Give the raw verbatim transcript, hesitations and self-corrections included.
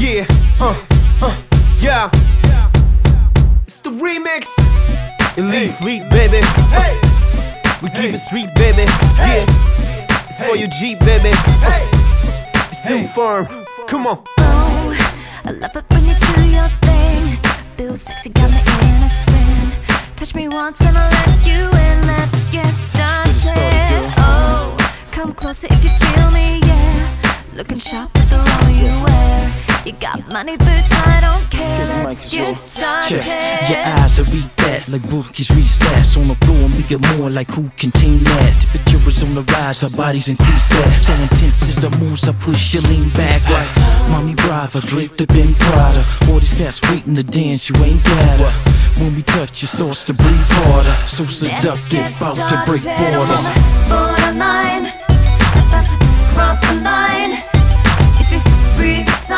Yeah, uh, uh, yeah. It's the remix. Elite Fleet, baby. Hey, We keep it street, baby. Hey. Yeah, it's for your Jeep, baby. hey, It's New Firm. Come on. Oh, I love it when you do your thing. Feel sexy, got me in a spin. Touch me once and I'll let you in. Let's get started. Oh, come closer if you feel me, yeah. Looking sharp with the all you wear. You got money, but I don't care. Let's get started. Check. Your eyes, I read that like bookies read stats on the floor, and we get more like who contain that. Temperature is on the rise, our bodies increase that. So intense is the moves I push, you lean back right. Mommy Brava, draped up in Prada. All these cats waiting to dance, you ain't got her. When we touch, it starts to breathe harder. So seductive, about to break borders. Borderline, about to cross the line. If you breathe the